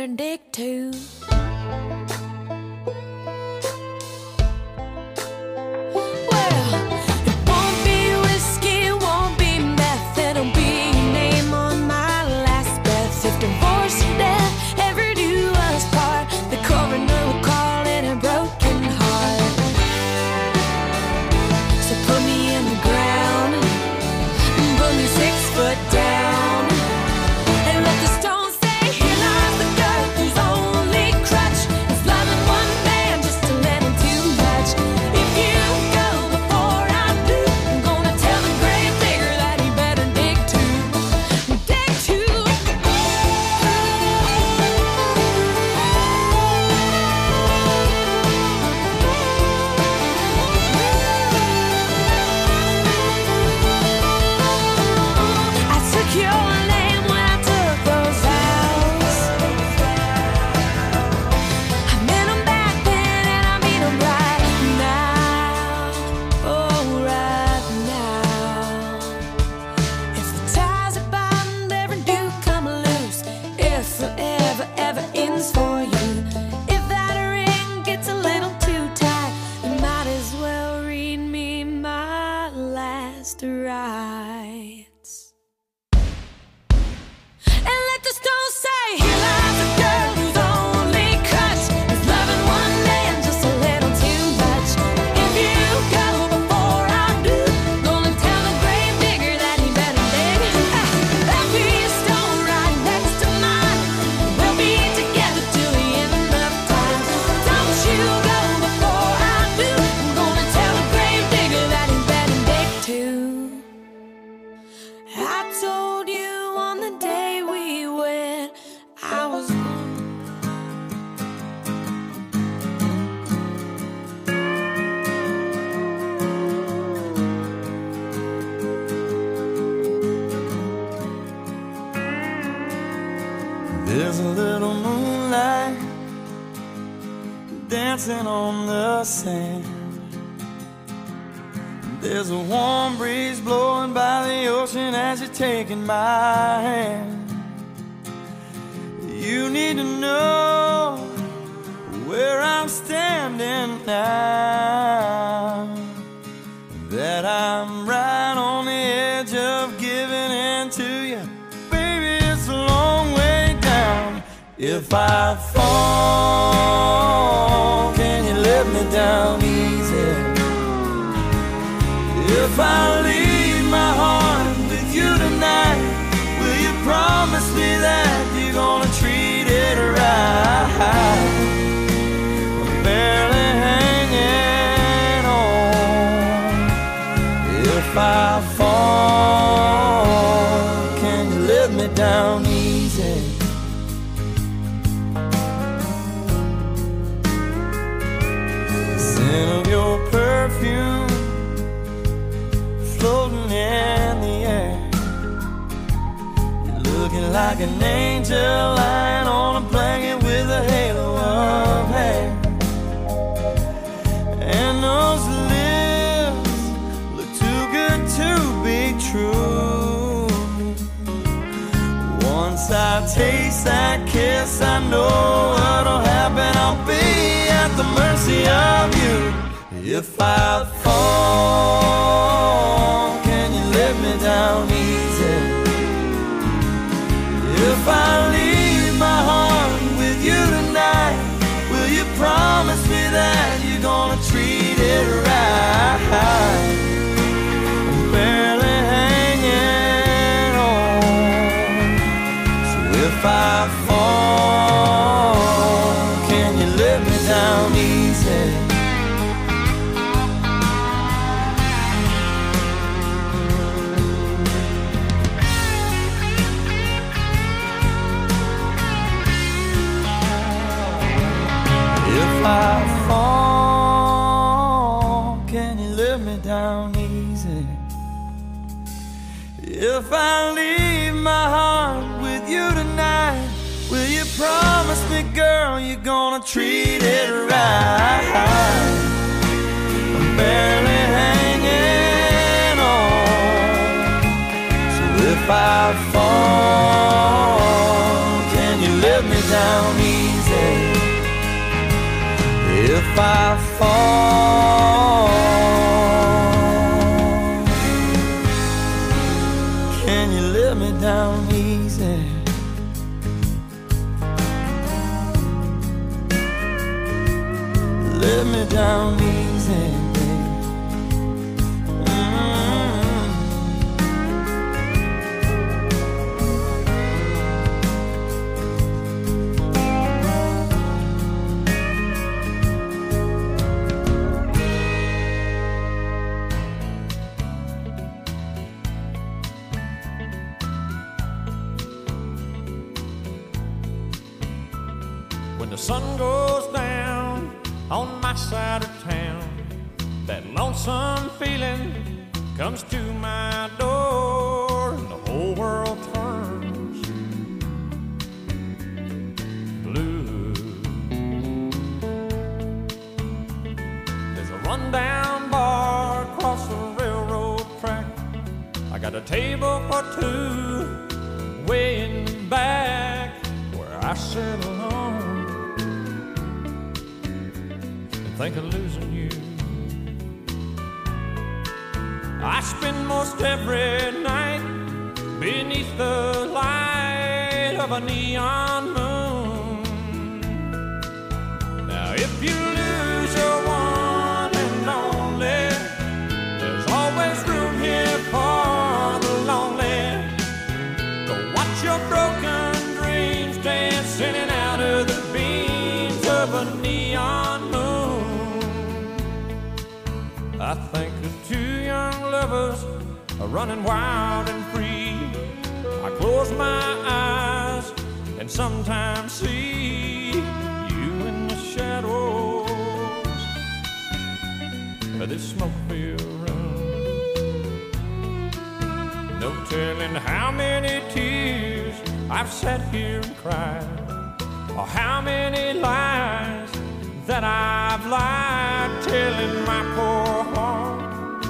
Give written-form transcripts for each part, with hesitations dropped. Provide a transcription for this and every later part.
better dig too. Rights. And let the stone say, here lies a girl whose only crutch is loving one man just a little too much. If you go before I do, gonna tell the grave digger that he better dig. There'll be a stone right next to mine. We'll be together till the end of time. Don't you go before I do, I'm gonna tell the grave digger that he better dig too. I told you on the day we went, I was There's a little moonlight dancing on the sand. There's a warm breeze blowing by the ocean as you're taking my hand. You need to know where I'm standing now, that I'm right on the edge of giving in to you. Baby, it's a long way down. If I fall, can you let me down easy? If I leave my heart with you tonight, will you promise me that you're gonna treat it right? I'm barely hanging on. If I fall, can you let me down easy? The scent of your perfume floating in the air. You're looking like an angel lying on a blanket with a halo of hair. And those lips look too good to be true. Once I taste that kiss, I know what'll happen. I'll be at the mercy of you. If I fall, can you let me down easy? If I leave my heart with you tonight, will you promise me that you're gonna treat it right? I'm barely hanging on. So if I fall, can you let me down easy? If I fall, can you let me down easy? If I leave my heart with you tonight, will you promise me, girl, you're gonna treat it right? I'm barely hanging on. So if I fall, can you let me down fall. Can you let me down easy? Let me down easy, baby. When the sun goes down on my side of town, that lonesome feeling comes to my door, and the whole world turns blue. There's a rundown bar across the railroad track. I got a table for two way in the back where I sit alone, think of losing you. I spend most every night beneath the light of a neon moon. Now if you lose your one and only, there's always room here for the lonely. To watch your broken dreams dancing out of the beams of a neon moon. I think of two young lovers running wild and free. I close my eyes and sometimes see you in the shadows of this smoke-filled room. No telling how many tears I've sat here and cried, or how many lies that I've lied, telling my poor heart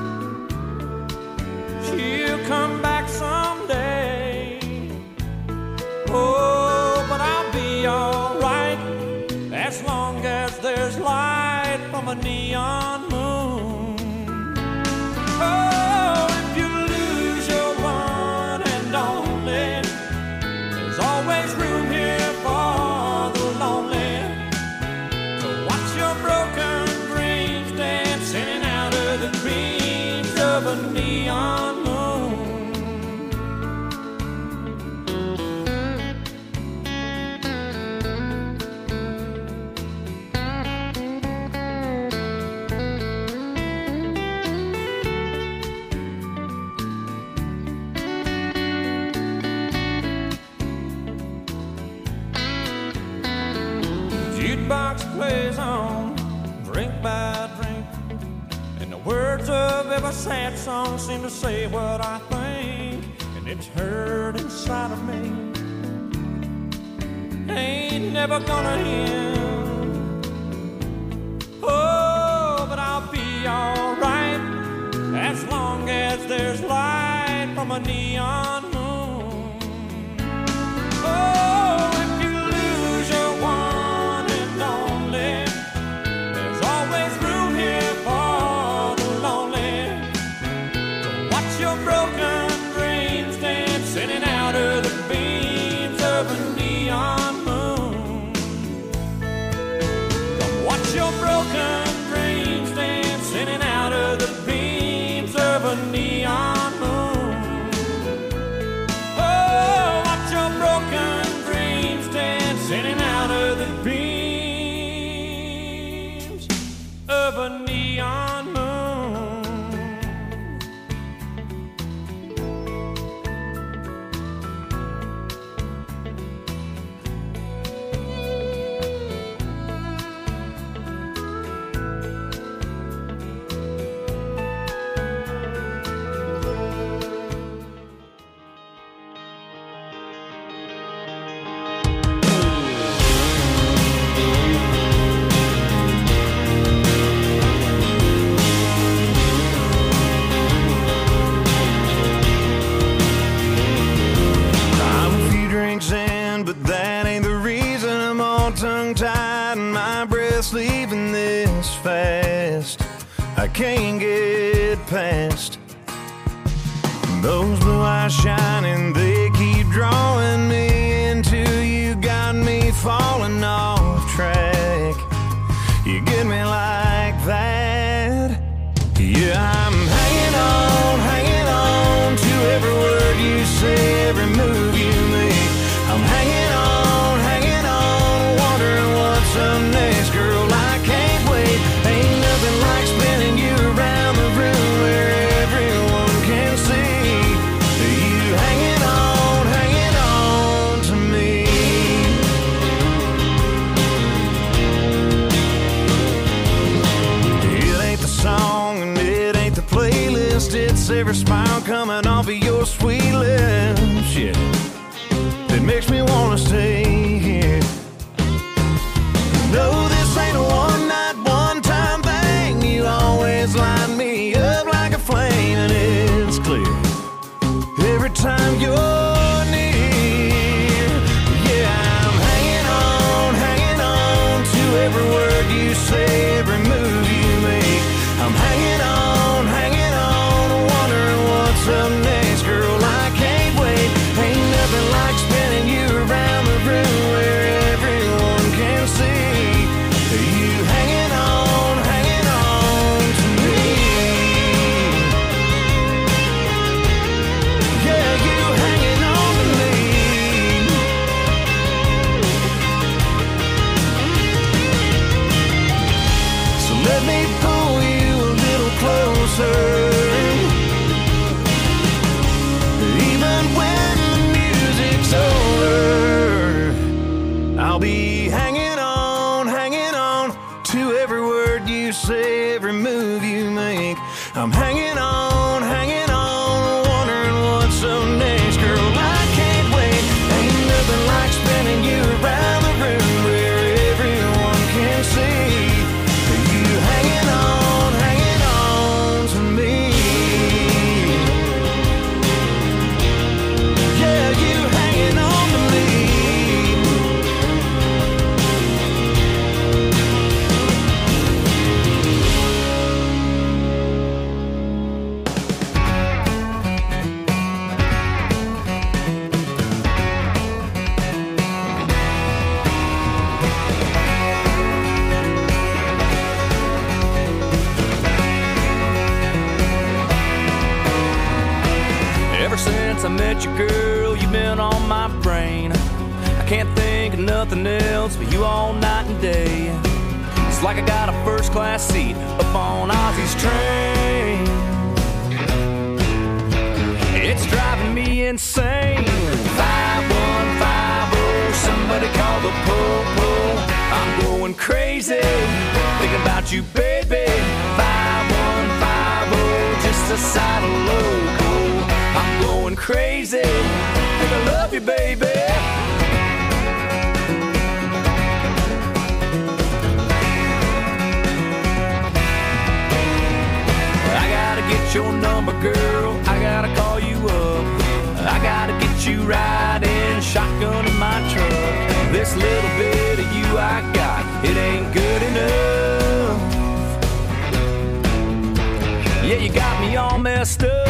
she'll come back someday. Oh, but I'll be alright as long as there's light from a neon moon. Oh, if you lose your one and only, there's always room here for the lonely. Broken dreams dancing out of the beams of a neon moon. Jukebox plays on drink by drink, and the words of every sad song seem to say what I think, and it's heard inside of me. Ain't never gonna end. Oh, but I'll be alright as long as there's light from a neon moon. Oh, if you lose your one and only, there's always room here for the lonely. To watch your broken dreams dancing out of the beams of a neon moon. Come watch your broken dreams dancing out of the beams of a neon moon. Oh, watch your broken dreams dancing out of the beams of a neon moon. Tongue-tied and my breath's leaving this fast. can't get past. Those blue eyes shining, they keep drawing me into you. Got me falling off track. You get me like that. Yeah, I'm hanging on to every word you say, every move you make. I'm hanging on, wondering what's up next, girl. I can't wait. Ain't nothing like spinning you around the room where everyone can see you hanging on to me. It ain't the song and it ain't the playlist, it's every smile coming off of your sweet lips, yeah, that makes me wanna stay here. No, this ain't a one-night, one-time thing. You always light me up like a flame, and it's clear every time you're near. Yeah, I'm hanging on to every word you say, every move you make. I'm hanging on, wondering what's up next, girl. I can't wait. Ain't nothing like spinning you around the room where everyone can see you hanging on to me. Yeah, you hanging on to me. So let me pull you a little closer. Even when the music's over, I'll be hanging on to every word you say, every move you make. I'm hanging on, wondering what's up next, girl. I can't wait. Ain't nothing like spinning you around the room where everyone can see you hanging on to me. Yeah, you hanging on to me. Ever since I met you, girl, you've been on my brain. I can't think of nothing else but you all night and day. It's like I got a first-class seat up on Ozzy's train. It's driving me insane. 5150, somebody call the po-po. I'm going crazy, thinking about you, baby. 5150, just a side of loco. I'm going crazy, think I love you, baby. I gotta get your number, girl, I gotta call you up. I gotta get you riding shotgun in my truck. This little bit of you I got, it ain't good enough. Yeah, you got me all messed up.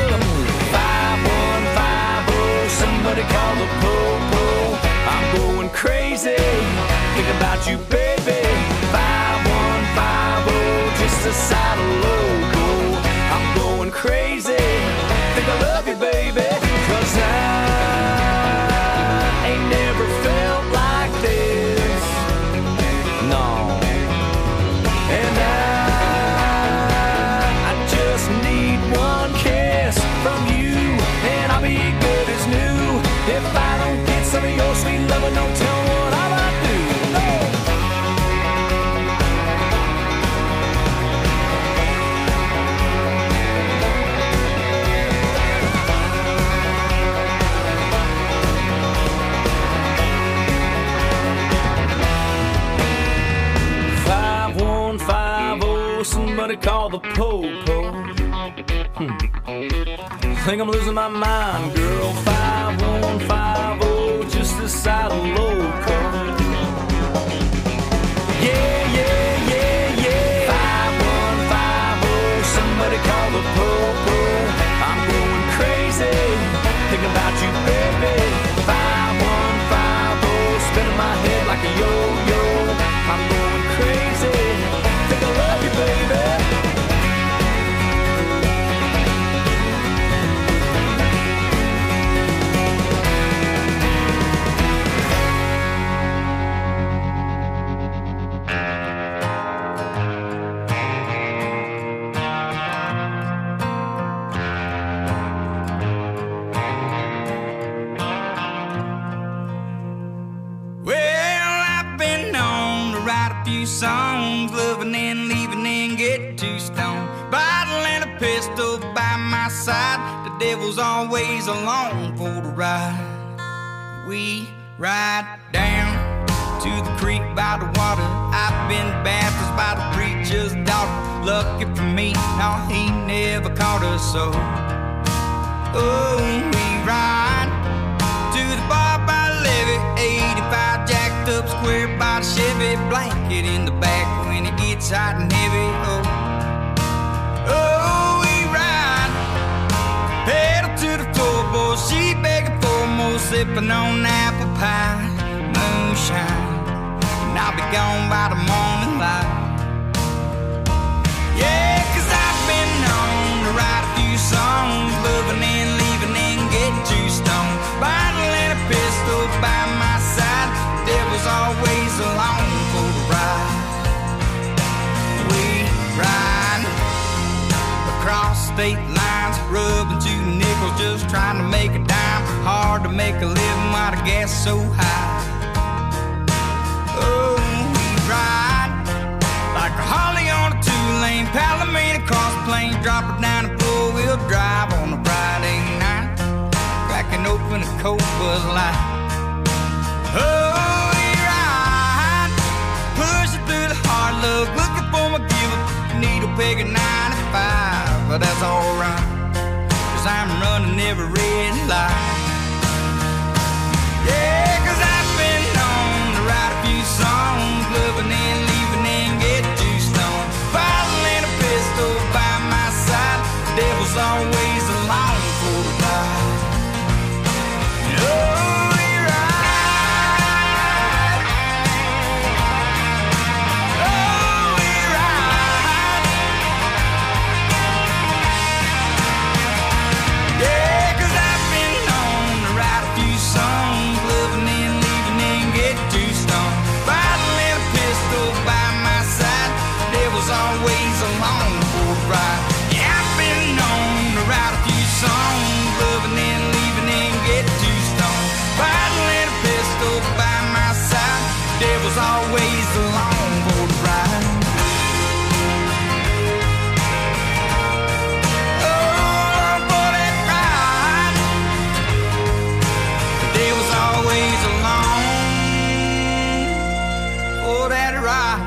5150, somebody call the po-po. I'm going crazy, think about you, baby. 5150, just a side of loco. I'm going crazy, think I love you, baby. 'Cause I ain't never felt like this, no. And I just need one kiss from you, and I'll be good as new. If I don't get some of your sweet loving, don't tell me what I might do. No. Somebody call the po-po. Think I'm losing my mind, girl. 5150, just a side of loco. Yeah, yeah, yeah, yeah. 5150, few songs, loving and leaving and get too stoned. Bottle and a pistol by my side, the devil's always along for the ride. We ride down to the creek by the water. I've been baptized by the preacher's daughter. Lucky for me, no, he never caught us so. Oh, we ride to the bar by the levee, 85 jacked up square by the Chevy, blanket in the back when it gets hot and heavy. Oh, oh, we ride pedal to the floorboard, she begging for more, sipping on apple pie, moonshine, and I'll be gone by the morning light. Yeah, 'cause I've been known to write a few songs, loving and leaving and get too stoned. Bottle and a pistol by my side, devil's always along for the ride. We ride across state lines, rubbing 2 nickels, just trying to make a dime. Hard to make a living while the gas so high. Oh, we ride like a Harley on a 2-lane, Palomino cross plain, drop it down and 4-wheel drive on a Friday night, cracking open a cold Bud Light. Oh, we ride, pushing through the hard luck, looking for my give-up, needle peg at 95, but that's alright, 'cause I'm running every red light. Yeah, 'cause I've been known to write a few songs, loving and leaving and get too stoned. Bottle and a pistol by my side, the devil's always along for the ride. Oh, we ride. Oh, we ride. Yeah, 'cause I've been known to write a few songs, loving and leaving and get too stoned. Bottle and a pistol by my side, devil's always along for the ride. Yeah, I've been known to write a few songs, loving and leaving and get too stoned. Bottle and a pistol by my side, devil's always along for the ride. Oh, for that ride, the devil's always along for that ride.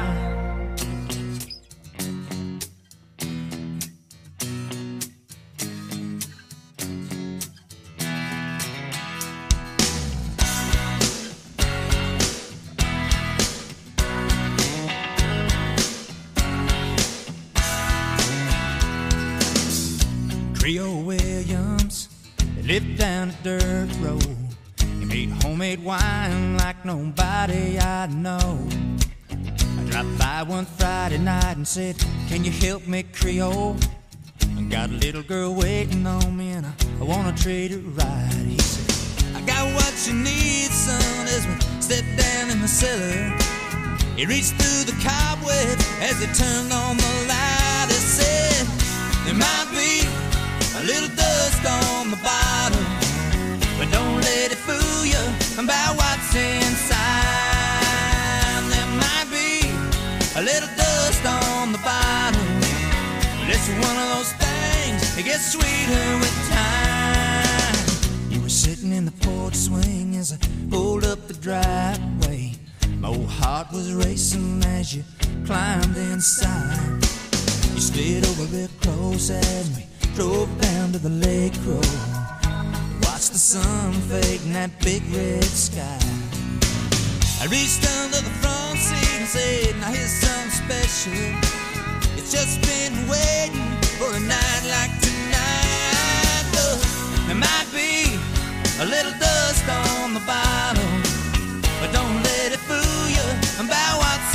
Creole Williams, they lived down a dirt road. He made homemade wine like nobody I know. I dropped by one Friday night and said, "Can you help me, Creole? I got a little girl waiting on me and I wanna treat her right." He said, "I got what you need, son," as we stepped down in the cellar. He reached through the cobweb as he turned on the light. He said, "There might be a little dust on the bottom, but don't let it fool you about what's inside. There might be a little dust on the bottom, but it's one of those things that gets sweeter with time." You were sitting in the porch swing as I pulled up the driveway. My old heart was racing as you climbed inside. You slid over real close as we drove down to the lake road. Watched the sun fade in that big red sky. I reached under the front seat and said, "Now here's something special. It's just been waiting for a night like tonight." There might be a little dust on the bottom, but don't let it fool you about what's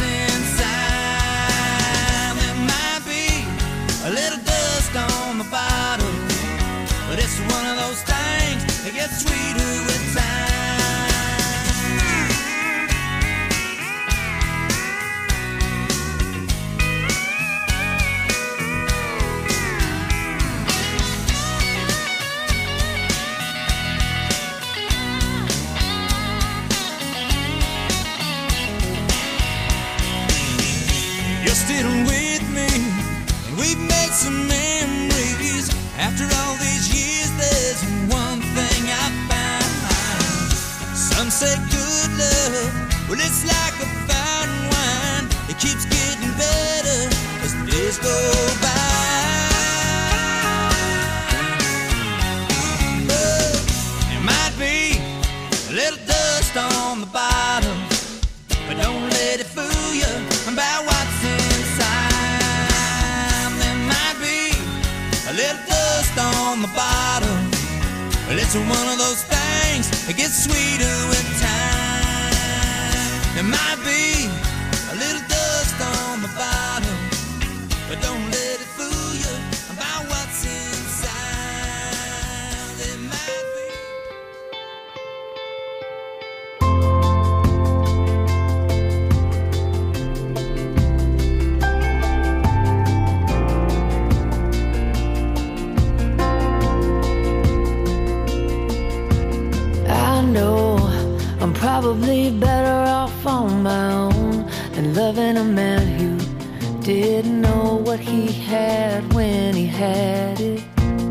inside. There might be a little dust on the bottom, but it's one of those things that gets sweeter with time. some memories. After all these years, there's one thing I found. Some say good love, well, it's like a fine wine. It keeps getting better as the days go by. But there might be a little dust on the bottom, but don't let it fool you about what's inside. There might be a little dust on the bottom, but it's one of those things that gets sweeter with time. There might be a little dust on the bottom, but don't let it fool you about what's inside. There might be. I'm probably better off on my own than loving a man who didn't know what he had when he had it.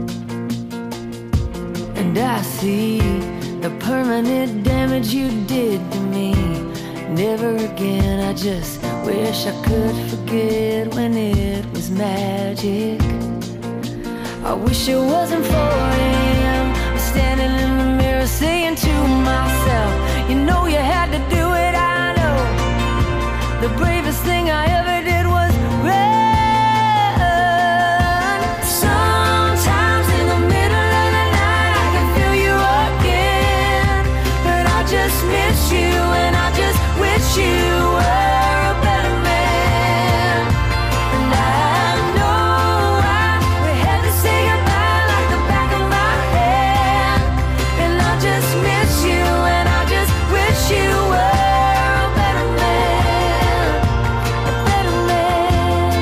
And I see the permanent damage you did to me. Never again, I just wish I could forget when it was magic. I wish it wasn't 4 a.m. I'm standing in the mirror saying to myself, you know you had to do it, I know. The bravest thing I ever did was run. Sometimes in the middle of the night I can feel you again, but I just miss you and I just wish you were a better man. And I know we had to say goodbye like the back of my hand, and I just miss you and I just wish you were a better man, a better man.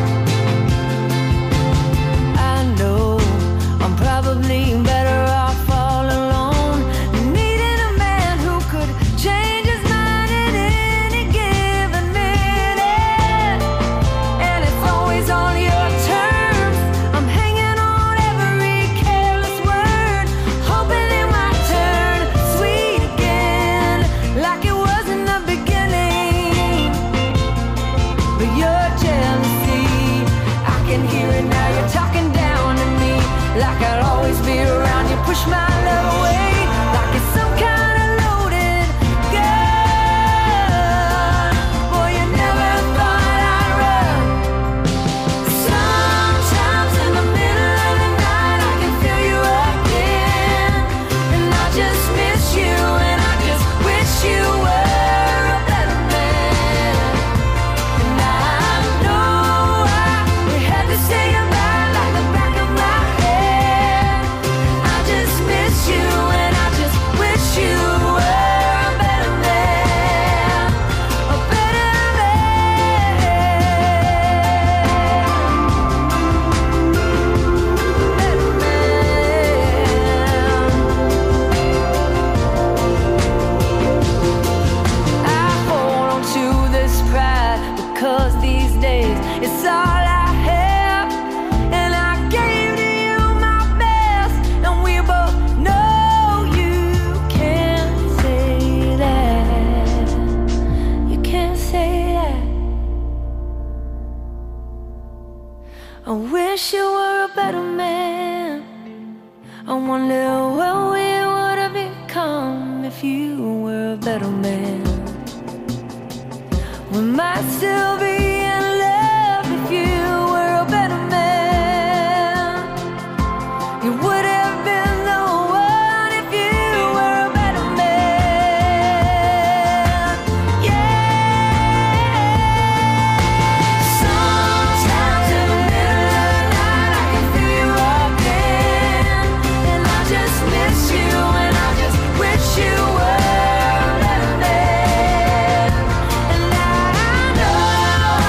I know I'm probably better off all alone, needing a man who could change his mind at any given minute. And it's always on your terms. I'm hanging on every careless word, hoping it might turn sweet again, like it was in the beginning. But your jealousy, I can hear it now. You're talking down to me, like I'll always be around. You push my love away, like it's some kind of loaded gun. Boy, you never thought I'd run. Sometimes in the middle of the night I can feel you again, and I just miss you and I just wish you were a better man. And I know we had to say goodbye like the back of my head. I just miss you and I just wish you were a better man, a better I hold on to this pride because these days it's all I have, and I gave to you my best, and we both know you can't say that. You can't say that. I wish you were a better man. I wonder what we would have become if you were a better man. We might still be in love if you were a better man. You would have been the one if you were a better man. Yeah. Sometimes in the middle of the night I can feel you again, and I just miss you and I just wish you were a better man. And I know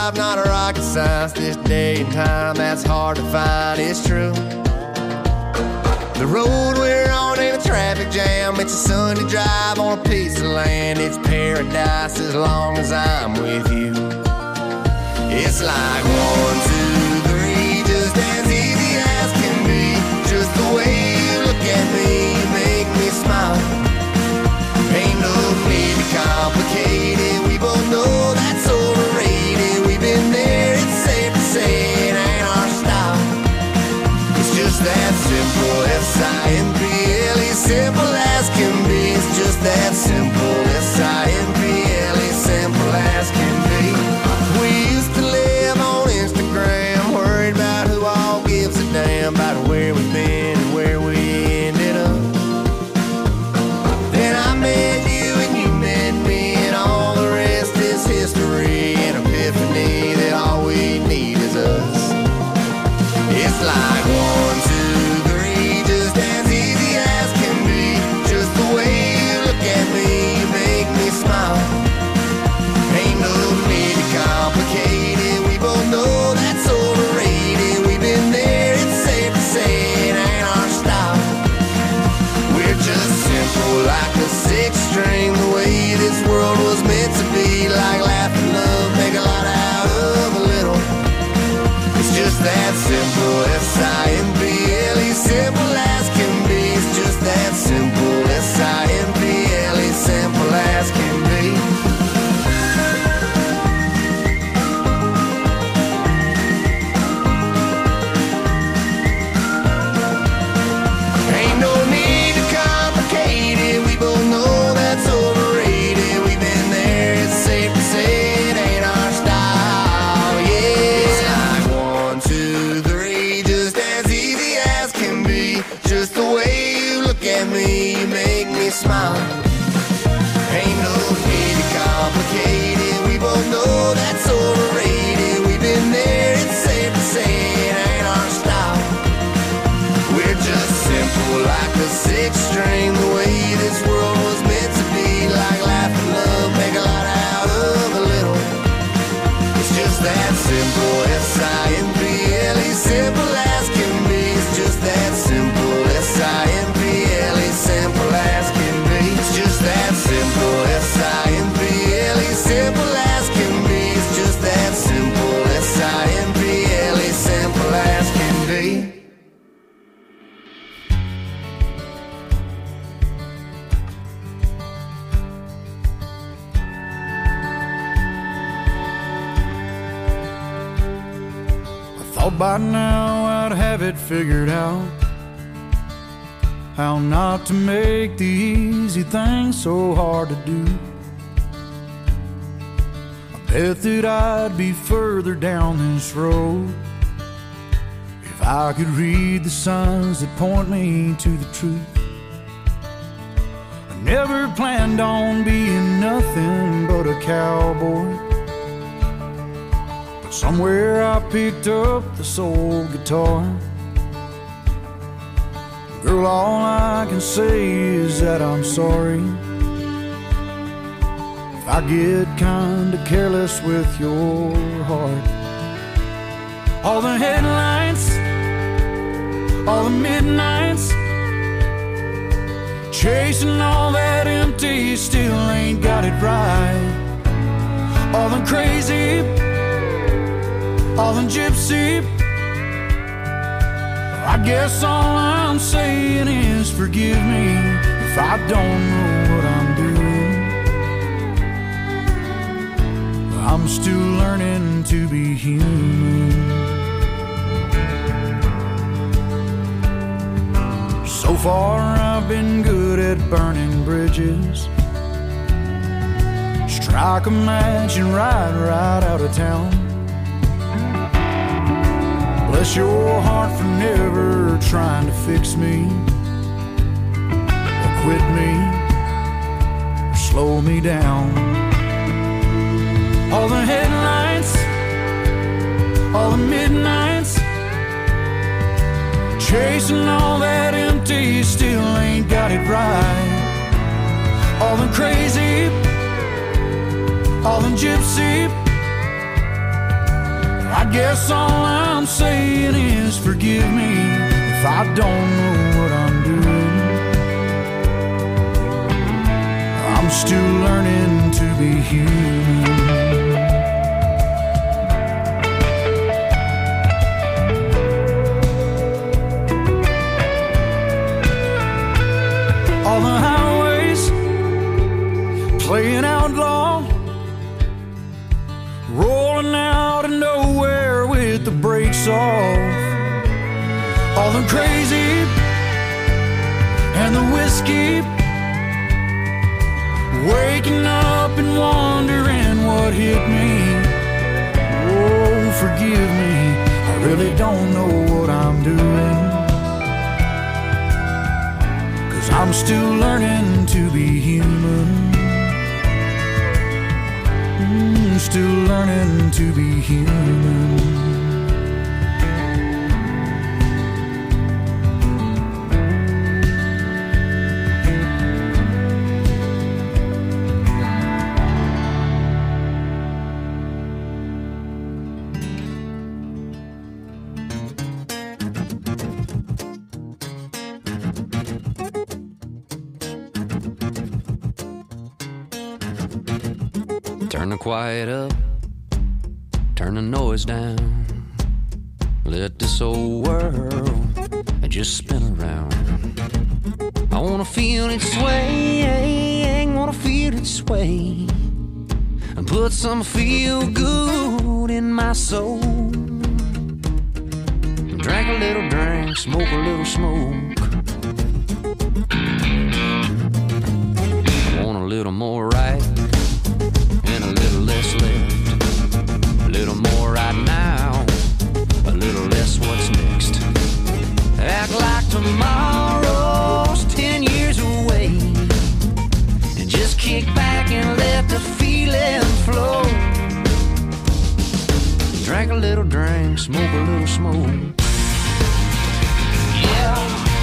life, not a rocket science. This day and time, that's hard to find, it's true. The road we're on ain't a traffic jam. It's a Sunday drive on a piece of land. It's paradise as long as I'm with you. It's like 1, 2, 3, just as easy as can be. Just the way you look at me, you make me smile. Ain't no need to complicate it. We both know that's overrated. We've been there, it's safe to say it ain't our style. It's just that simple, S-I-M-P-L-E, simple as can be. It's just that simple, S-I-M-P-L-E, simple as can be. We used to live on Instagram, worried about who all gives a damn about where we've been and where we ended up. Then I met you and you met me, and all the rest is history. An epiphany that all we need is us. It's like 1, 2, 3, just as easy as can be. Just the way you look at me, you make me smile. Ain't no need to complicate it. We both know that's overrated. We've been there, it's safe to say it ain't our style. We're just simple like a sixth string, the way this world was meant to be. Like laugh and love, make a lot out of a little. It's just that simple, S-I-M-P-L-E, simple as can be. It's just that simple, S-I-M-P-L-E, simple as can be. Ain't no need to complicate it. We both know that's overrated. We've been there, it's safe to say it ain't our style. Yeah, it's like 1, 2, 3, just as easy as can be. Just the way you look at me, you make me smile. Ain't no need to complicate it. We both know that's overrated. We've been there, it's safe to say it ain't our style. We're just simple like a sixth string, the way this world was meant to be. Like laugh and love, make a lot out of a little. It's just that simple, S-I-M-P-L-E, simple as can be. It's just that simple, S-I-M-P-L-E, simple as can be. It's just that simple, S-I-M-P-L-E, simple as can be. It's just that simple, S-I-M-P-L-E, simple as can be. Thought by now I'd have it figured out, how not to make the easy things so hard to do. I bet that I'd be further down this road if I could read the signs that point me to the truth. I never planned on being nothing but a cowboy. Somewhere I picked up the soul guitar. Girl, all I can say is that I'm sorry if I get kinda careless with your heart. All the headlights, all the midnights, chasing all that empty, still ain't got it right. All the crazy, all the gypsy, I guess all I'm saying is forgive me if I don't know what I'm doing. I'm still learning to be human. So far I've been good at burning bridges, strike a match and ride right out of town. Bless your heart for never trying to fix me, or quit me, or slow me down. All the headlights, all the midnights, chasing all that empty, still ain't got it right. All the crazy, all the gypsy, guess all I'm saying is forgive me if I don't know what I'm doing. I'm still learning to be human. All the highways playing outlaw, rolling out of nowhere with the brakes off. All the crazy and the whiskey, waking up and wondering what hit me. Oh, forgive me, I really don't know what I'm doing, 'cause I'm still learning to be human. Still learning to be human. Turn the quiet up, turn the noise down. Let this old world just spin around. I wanna feel it sway, wanna feel it sway, and put some feel good in my soul. Drink a little drink, smoke a little smoke. I want a little more right and a little less left. A little more right now, a little less what's next. Act like tomorrow's 10 years away, and just kick back and let the feeling flow. Drink a little drink, smoke a little smoke. Yeah.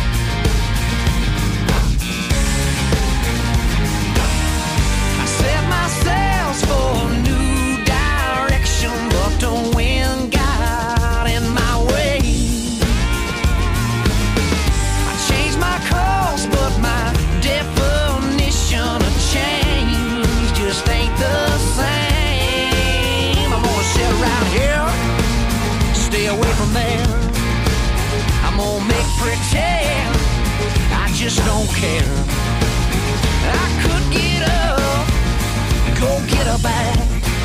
For a new direction, but the wind got in my way. I changed my course, but my definition of change just ain't the same. I'm gonna sit around here, stay away from there. I'm gonna make pretend I just don't care. I could get up, go get her back,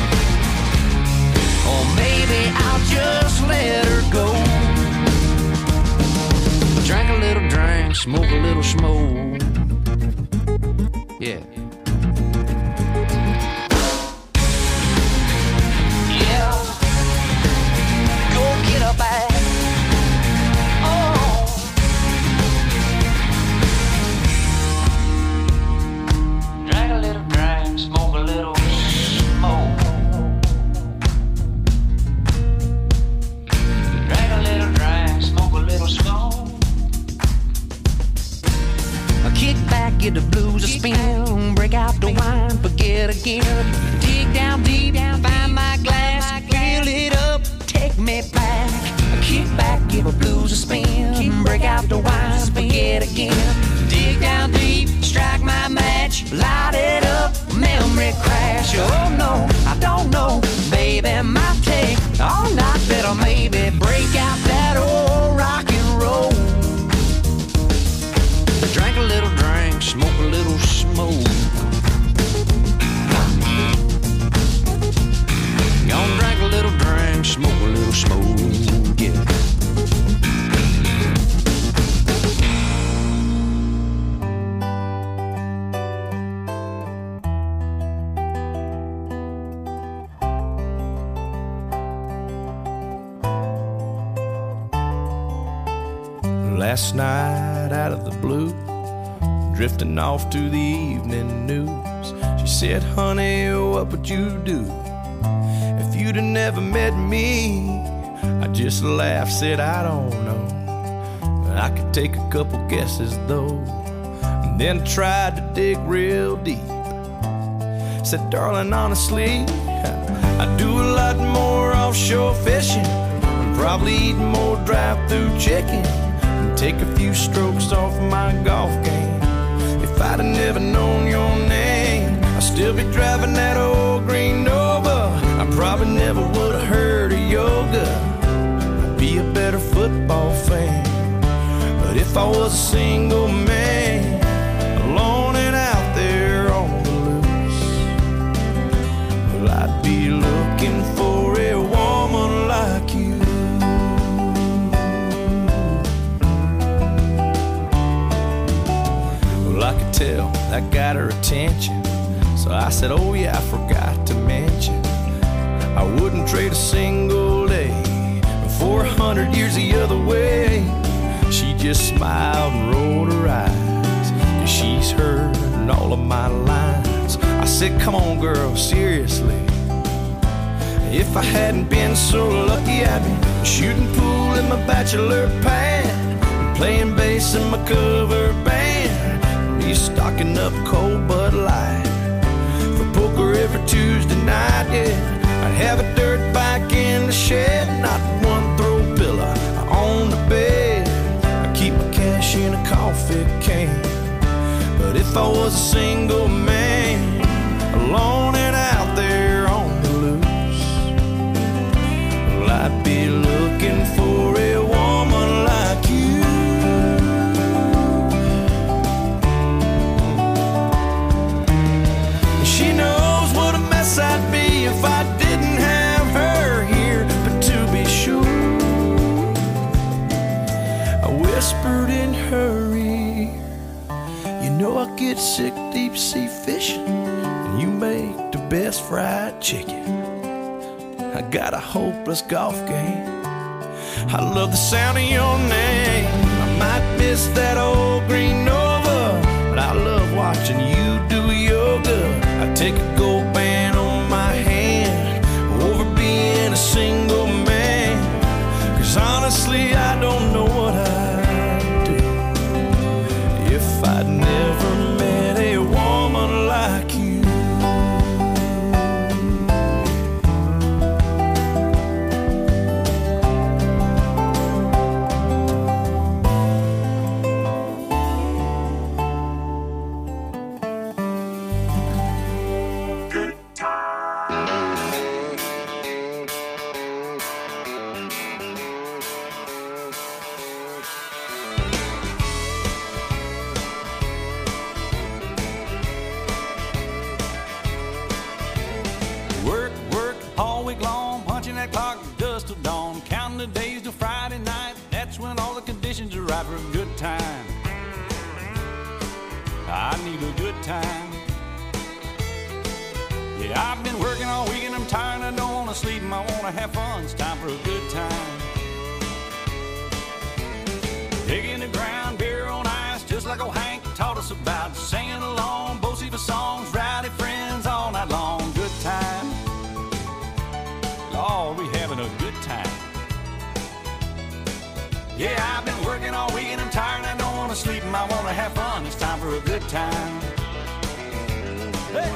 or maybe I'll just let her go. Drink a little drink, smoke a little smoke. Yeah. Yeah. Go get her back. Oh. Drink a little drink, smoke a little smoke. Drink a little drink, smoke a little smoke. I kick back, get the blues a spin, break out the wine, forget again. Dig down deep, find my glass, fill it up, take me back. I kick back, give the blues a spin, break out the wine, forget again. Dig down deep, strike my match, light it up, memory crash. Oh no, I don't know, baby, might take all night, better maybe break out that old rock and roll. Drink a little drink, smoke a little smoke. Gonna drink a little drink, smoke a little smoke, yeah. Last night out of the blue, drifting off to the evening news, she said, honey, what would you do if you'd have never met me? I just laughed, said, I don't know, but I could take a couple guesses though, and then tried to dig real deep. Said, darling, honestly, I do a lot more offshore fishing. I'd probably eat more drive-through chicken and take a few strokes off my golf game. If I'd have never known your name, I'd still be driving that old green Nova. I probably never would have heard of yoga. I'd be a better football fan. But if I was a single man, alone and out there on the loose, well, I'd be looking for a woman like you. Well, I could tell that got her attention, so I said, oh yeah, I forgot to mention, I wouldn't trade a single day for 100 years the other way. She just smiled and rolled her eyes, 'cause she's heard all of my lines. I said, come on girl, seriously, if I hadn't been so lucky, I'd be shooting pool in my bachelor pad, playing bass in my cover band, be stocking up cold Bud Light for poker every Tuesday night, yeah. I'd have a dirt bike in the shed, not one throw pillow on the bed. I'd keep my cash in a coffee can. But if I was a single man, alone and out there on the loose, well, I'd be looking for a woman like you. She knows what a mess I'd be if I didn't have her here. But to be sure, I whispered in her ear, you know I get sick deep sea fishing, and you make the best fried chicken. I got a hopeless golf game, I love the sound of your name. I might miss that old green Nova, but I love watching you do yoga. I take a gold band on my hand over being a single man, 'cause honestly I don't know what I'd do if I'd never met a woman like you. For a good time, I need a good time. Yeah, I've been working all week and I'm tired, I don't wanna sleep and I wanna have fun. It's time for a good time. Digging the ground, beer on ice, just like old Hank taught us about. Singing along, both for songs, rowdy friends all night long. Good time, Lord, we having a good time. Yeah, I've been working all week and I'm tired and I don't want to sleep and I want to have fun. It's time for a good time. Hey.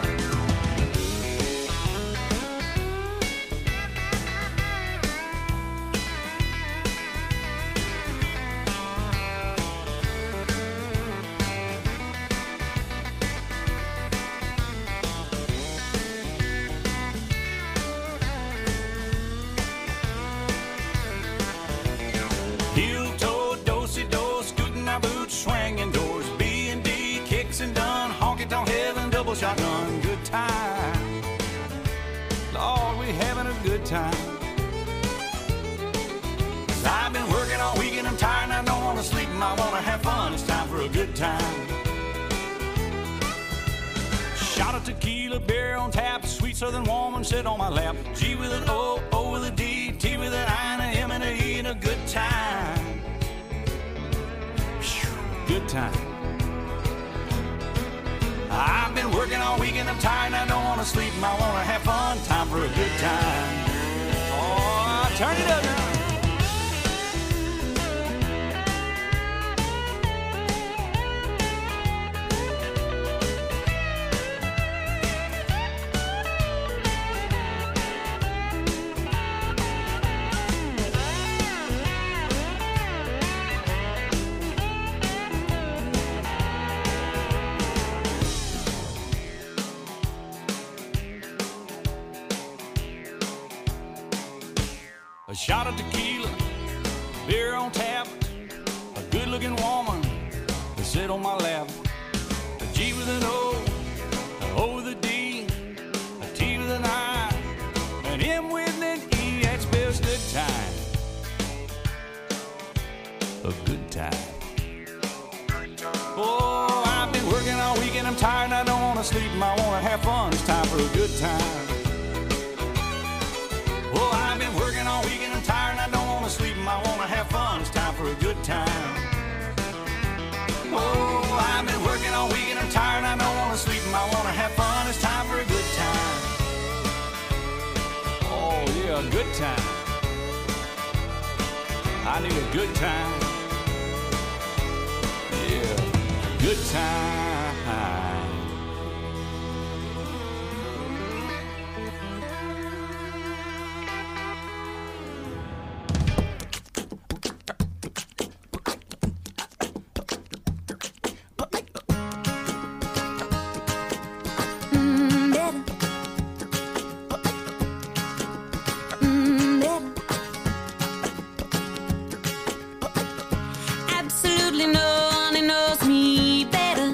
Swinging doors, B&D, kicks and done, honky-tonk heaven, double shotgun, good time. Lord, we having a good time. 'Cause I've been working all week and I'm tired and I don't want to sleep and I want to have fun. It's time for a good time. Shot of tequila, beer on tap, sweet southern woman sit on my lap. G with an O, O with a D, T with an I and a M and a E, and a good time. Good time. I've been working all week and I'm tired and I don't want to sleep and I want to have fun. Time for a good time. Oh, turn it up now. shot of tequila, beer on tap, a good-looking woman to sit on my lap. A G with an O, an O with a D, a T with an I, an M with an E. That spells good time. A good time. Oh, I've been working all weekend. I'm tired and I don't want to sleep. I want to have fun. It's time for a good time. Oh, I've been working all weekend. I'm tired and I don't want to sleep. I want to have fun. It's time for a good time. Oh, I've been working all weekend. I'm tired and I don't want to sleep. I want to have fun. It's time for a good time. Oh, yeah, a good time. I need a good time. Yeah, good time. Absolutely no one knows me better.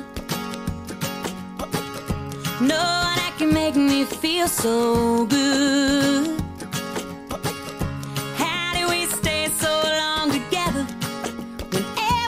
No one that can make me feel so good. How do we stay so long together when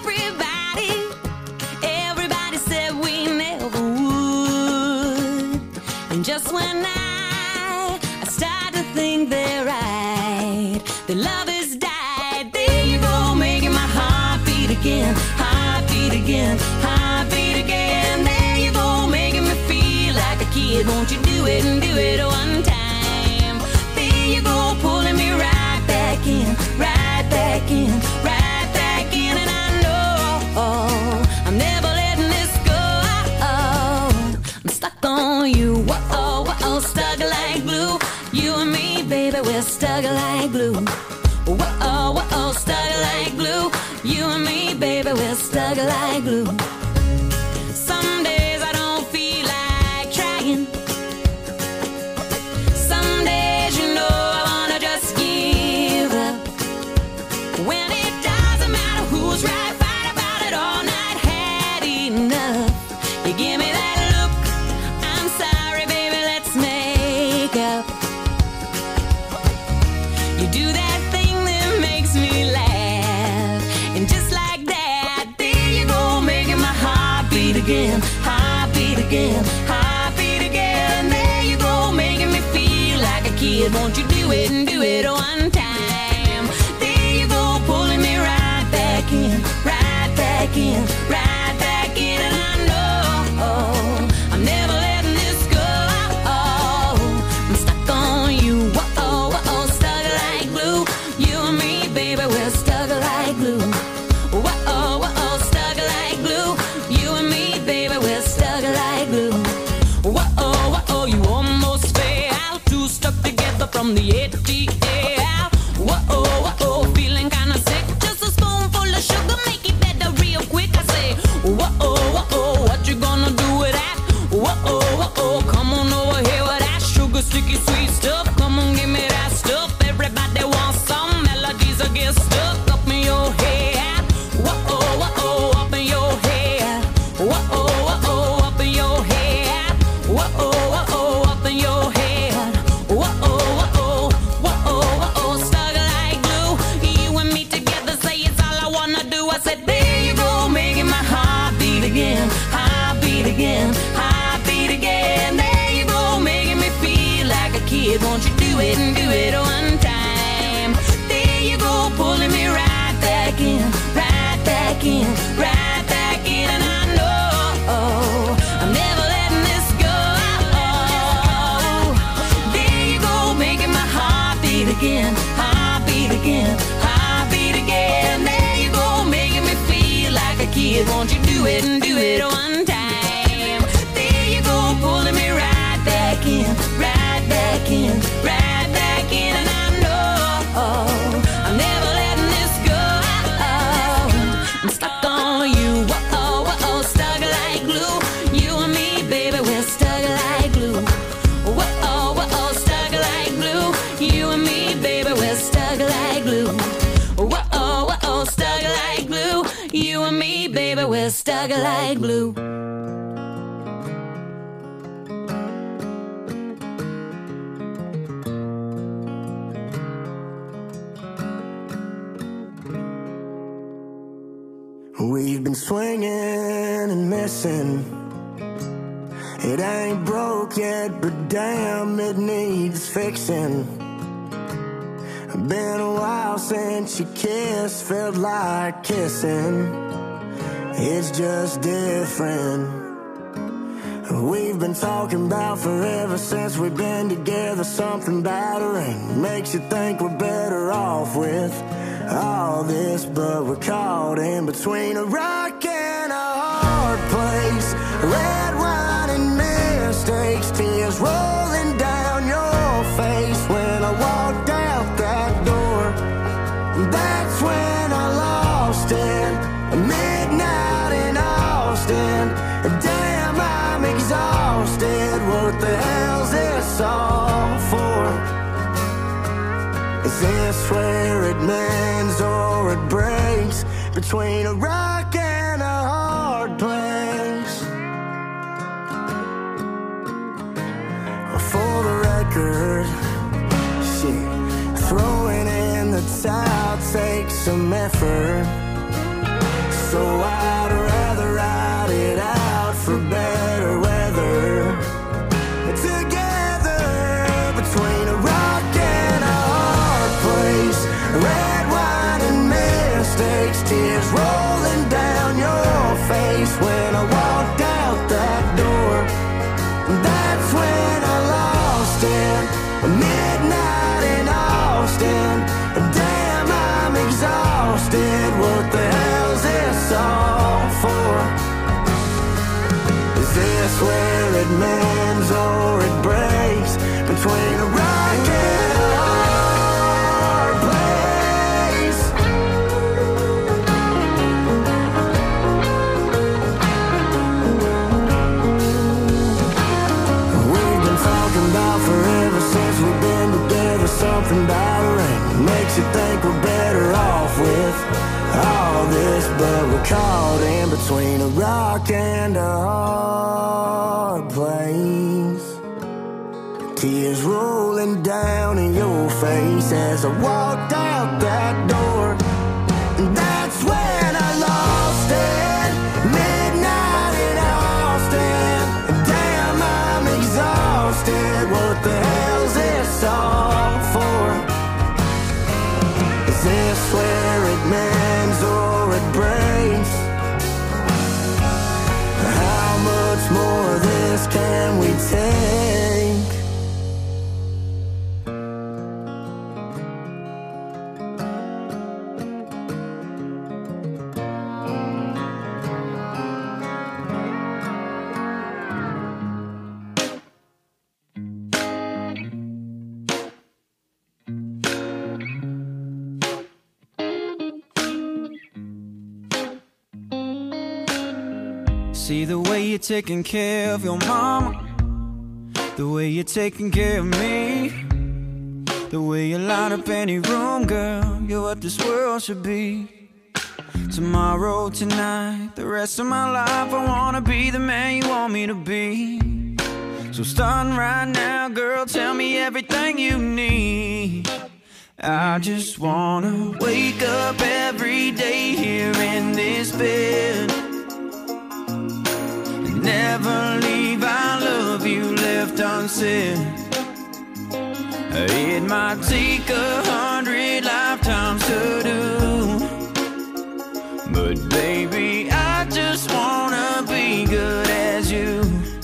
everybody said we never would? And just when I start to think they're right, the love has died. There you go, making my heart beat again, heart beat again, heart beat again. There you go, making me feel like a kid. Won't you do it and do it one time? There you go, pulling me right back in, right back in, right back in. And I know I'm never letting this go. I'm stuck on you, whoa, whoa, stuck like glue. You and me, baby, we're stuck like glue. Whoa, whoa, stuck like glue. You and me, baby, we're stuck like glue. Some days I don't feel like trying. Some days, you know, I wanna just give up. When it doesn't matter who's right, fight about it all night. Had enough. You give me that look. I'm sorry, baby, let's make up. You do that thing that makes me laugh. And just like that, there you go, making my heart beat again, heart beat again, heart beat again. There you go, making me feel like a kid. Won't you do it and do it one time? There you go, pulling me right back in, right back in, right back in. And I know I'm never letting this go. I'm stuck on you, whoa, whoa, stuck like glue. You and me, baby, we're stuck like glue. Whoa, whoa, stuck like glue. You and me, baby, we're stuck like glue. Whoa, whoa, you almost fell out. Two stuck together from the ATL. Whoa, whoa, feeling kinda sick. Just a spoonful of sugar, make it better real quick. I say, whoa, whoa, what you gonna do with that? Whoa, whoa, come on over here with that sugar, sticky, sweet stuff. Come on, give me that stuff. Everybody wants some melodies that get stuck up in your head. Whoa, whoa, up in your head. Whoa, whoa, up in your head. Whoa, whoa, up in your head. Whoa, whoa, whoa, stuck like glue. You and me together, say it's all I wanna do. I said, there you go, making my heart beat again, heart beat again, heart beat again. There you go, making me feel like a kid. Won't you do it and do it one time? There you go, pulling me right back in, right back in, right back in. And I know I'm never letting this go. There you go, making my heart beat again, heart beat again, heart beat again. There you go, making me feel like a kid. Won't you do it and do it one time? There you go, pulling me right back in, right back in, right back in. And I know I'm never letting this go. I'm stuck on you, whoa, whoa, stuck like glue. You and me, baby, we're stuck like glue. Whoa, whoa, stuck like glue. You and me, baby, we're stuck like baby, we're stuck like glue. We've been swinging and missing. It ain't broke yet, but damn, it needs fixing. Been a while since you kissed, felt like kissing. It's just different. We've been talking about forever since we've been together. Something about her ain't makes you think we're better off with all this, but we're caught in between a rock and a hard place. Red wine and mistakes, tears rolling down your face. When I walked out that door, that's when I lost it. Midnight in Austin, damn, I'm exhausted. What the hell's this all for? Is this where it mends or it breaks? Between a rock and a hard place. For the record, shit, throwing in the towel takes some effort. So I'd rather ride it out for better weather. Together between a rock and a hard place. Red wine and mistakes, tears rolling down your face. When I walked out that door, that's when I lost it. Midnight in Austin, damn, I'm exhausted. What the hell's this all for? Is this where it mends or it breaks? Between a rock and a hard place. We've been talking about forever since we've been together. Something about her ain't makes you think we're better off with all this, but we're caught in between a rock and a hard place. Tears rolling down in your face as I walked out that door. And that's when I lost it. Midnight in Austin. Damn, I'm exhausted. What the hell's this all for? Is this where it mends or it breaks? How much more of this can we take? See the way you're taking care of your mama, the way you're taking care of me, the way you light up any room, girl. You're what this world should be. Tomorrow, tonight, the rest of my life, I wanna be the man you want me to be. So starting right now, girl, tell me everything you need. I just wanna wake up every day here in this bed. Never leave, I love you left unsaid. It might take 100 lifetimes to do, but baby, I just wanna be good as you.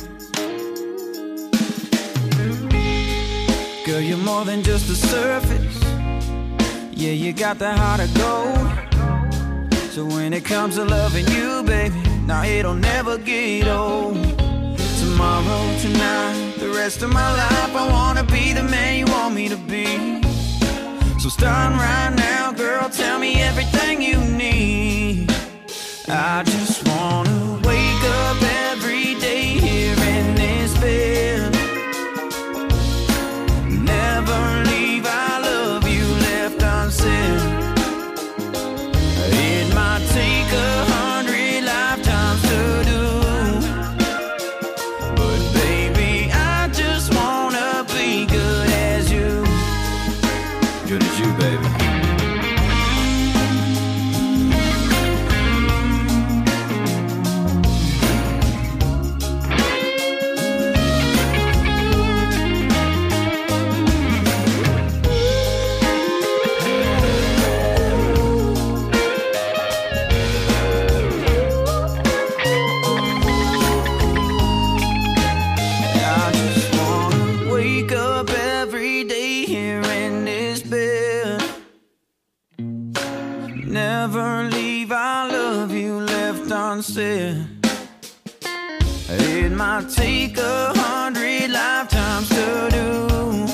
Girl, you're more than just the surface. Yeah, you got the heart of gold. So when it comes to loving you, baby, now it'll never get old. Tomorrow, tonight, the rest of my life, I wanna be the man you want me to be. So starting right now, girl, tell me everything you need. I just wanna wake up every day here in this bed. Never leave, I love you left unsaid. It might take 100 lives done said. It might take 100 lifetimes to do,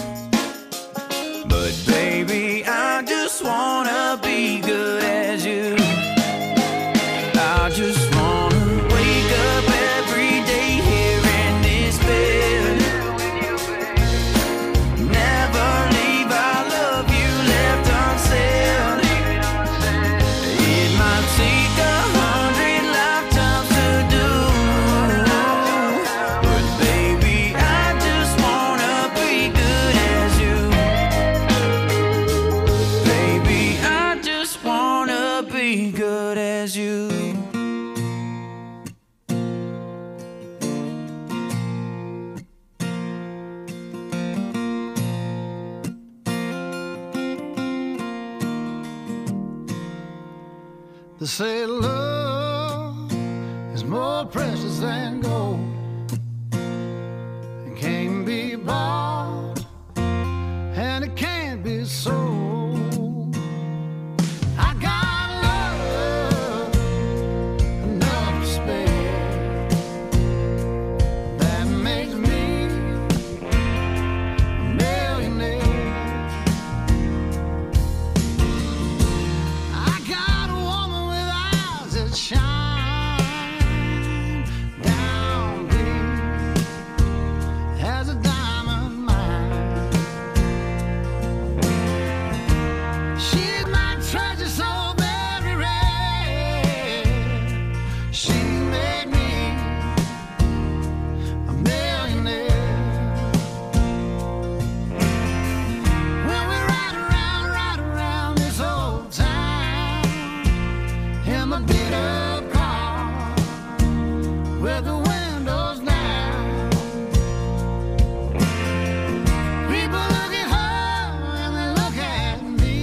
but baby, I just wanna be good as you. I just wanna wake up every day here in this bed. Never leave our love you left unsaid. It might take 100 lifetimes to do, but baby, I just wanna be good as you. Baby, I just wanna be good as you. They say love is more precious than gold. It can't be bought and it can't be sold. I got love enough to spare. That makes me a millionaire. I got a woman with eyes that shine down deep as a diamond mine. She's my treasure so very rare. She made me a millionaire. When we ride around this old town in my beat up car with the windows down, people look at her and they look at me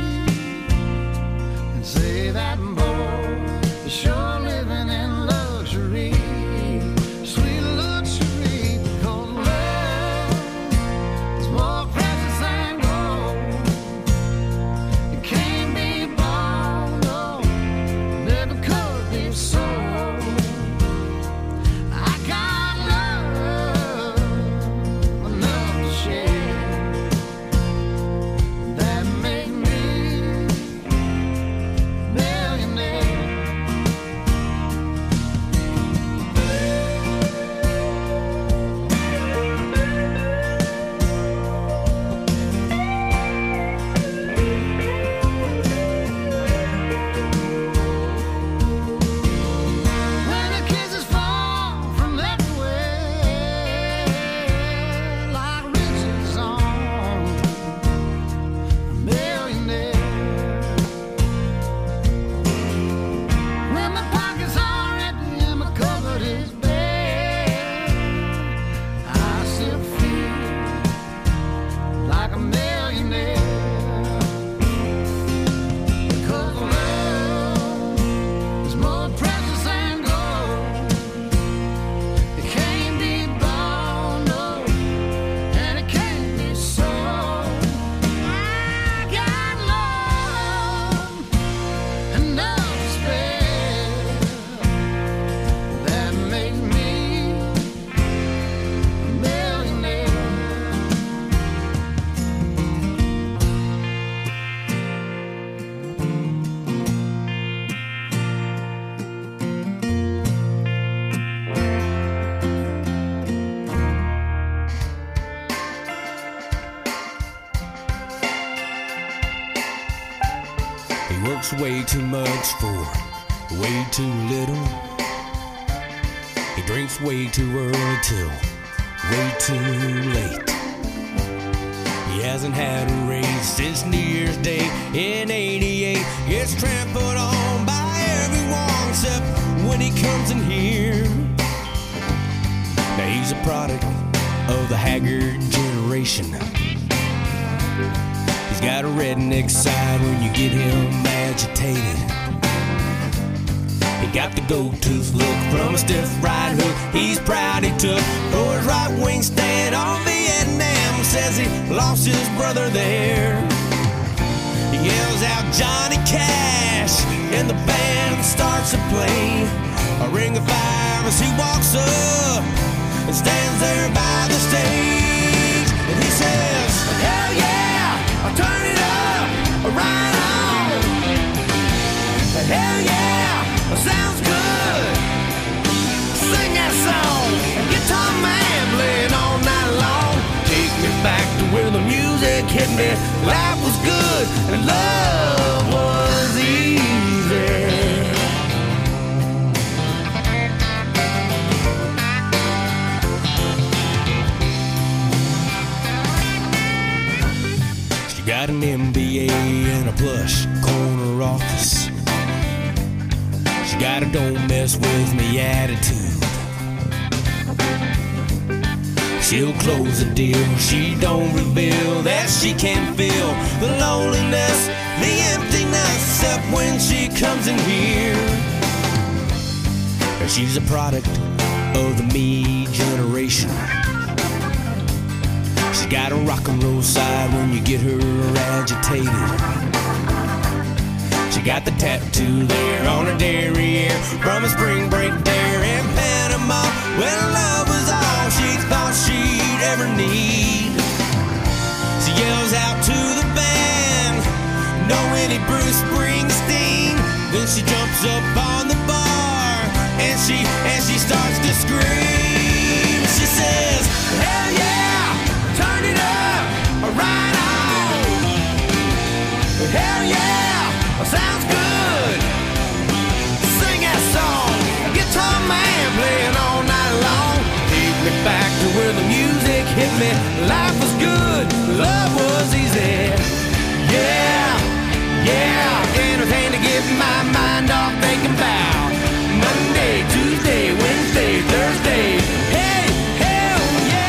and say that boy is sure living in luxury, sweet luxury, because love is more precious than gold. It can't be bought, no, never could be sold. I got love enough to share. That make me millionaire. When the kisses fall from everywhere like riches on a millionaire. When my pockets are empty and my cupboard is bare, I still feel like a millionaire. Because love is more precious than gold. It can't be bought, no, and it can't be sold. I got love enough to spare. That makes me a millionaire. He works way too much for way too little. He drinks way too early till way too late. He hasn't had a raise since New Year's Day in '88. Gets trampled on by everyone except when he comes in here. Now he's a product of the haggard generation. He's got a redneck side when you get him agitated. He got the gold tooth look from a stiff right hook. He's proud he took for his right wing stand on Vietnam. Says he lost his brother there. He yells out Johnny Cash and the band starts to play. a ring of fire as he walks up and stands there by the stage. And he says, hell yeah, I'll turn it up, right on. Hell yeah, sounds good. Sing that song, guitar man playing all night long. Take me back to where the music hit me. Life was good and love was easy. She got an MBA and a plush corner office. She got a don't mess with me attitude. She'll close the deal, she don't reveal that she can feel the loneliness, the emptiness, except when she comes in here. And she's a product of the me generation. She's got a rock and roll side when you get her agitated. She got the tattoo there on her derriere from a spring break there in Panama, when love was all she thought she'd ever need. She yells out to the band, "No any Bruce Springsteen." Then she jumps up on the bar and she starts to scream. She says, hell yeah, turn it up, right on. Hell yeah, sounds good. Sing that song, guitar man playing all night long. Take me back to where the music hit me. Life was good, love was easy. Yeah, yeah, anything to get my mind off thinking about Monday, Tuesday, Wednesday, Thursday. Hey, hell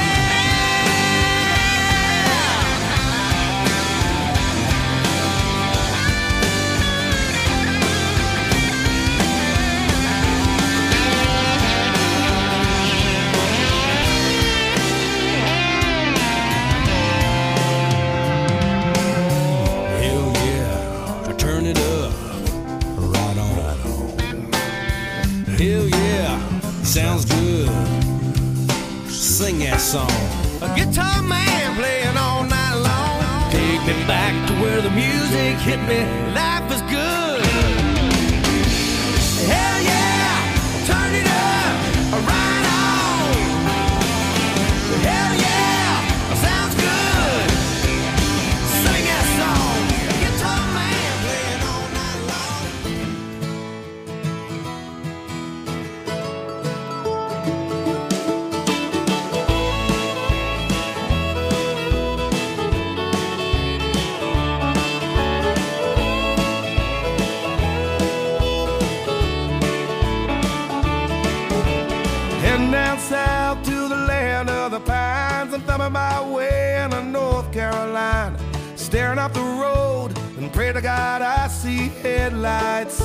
sounds good. Sing that song. A guitar man playing all night long. Take me back to where the music hit me. Life was good. Hell yeah, turn it up, right on. Hell yeah, sounds good. Sing that song. A guitar man playing all night long. Down south to the land of the pines, I'm thumbing my way into North Carolina, staring up the road and pray to God I see headlights.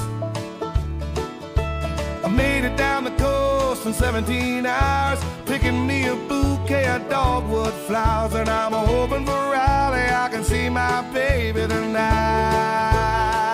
I made it down the coast in 17 hours, picking me a bouquet of dogwood flowers, and I'm hoping for Raleigh I can see my baby tonight.